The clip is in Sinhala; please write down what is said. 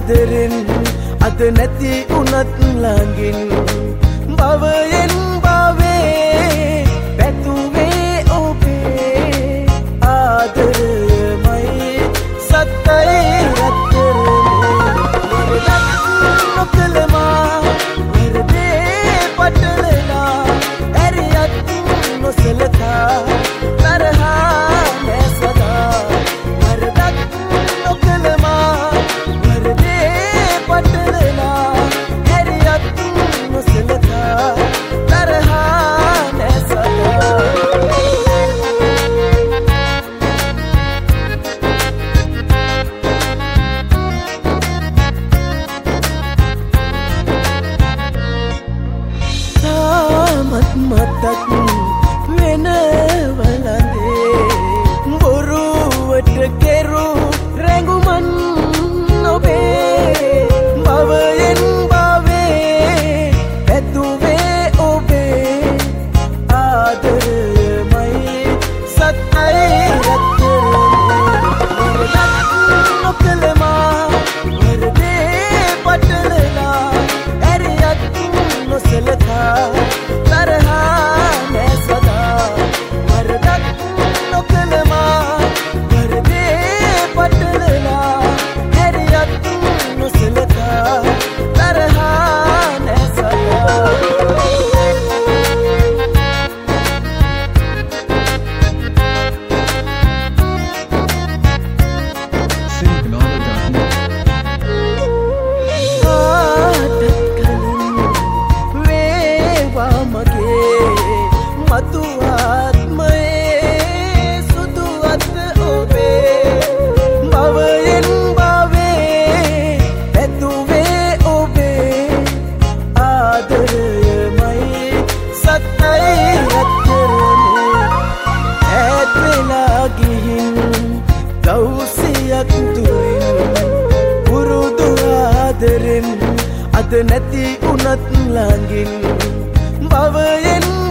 ආදරෙන් අද නැති උනත් ළඟින් භවයෙන් භවේ පැතුවේ ඔබේ ආදරයමයි සත්තයි රත්තරනේ නොකලමා වරදේ පටලලා ඇරියත් නොසලකා තරහා නැසදා වරදක් නොකලමා වරදේ පටලලා ඇරියත් නොසලකා තරහා නැසදා මතක් වෙන වලඳේ බොරුවට කෙරු රැඟුමන් ඔබේ භවයෙන් භවේ පැතුවේ ඔබේ ආදරයමයි සත්තයි රත්තරනේ නොකලමා වරදේ පටලලා ඇරියත් නොසලකා තරහා නැසදා වරදක් නොකලමා වරදේ පටලලා ඇරියත් නොසලකා තරහා නැසදා මතු ආත්මයේ සුදු අත් ඔබේ භවයෙන් භවේ පැතුවේ ඔබේ ආදරයමයි සත්තයි රත්තරනේ ඈත් වෙලා ගිහින් දවසයක් දුරින් පුරුදු ආදරෙන් අද නැති උනත් ළඟින් භවයෙන්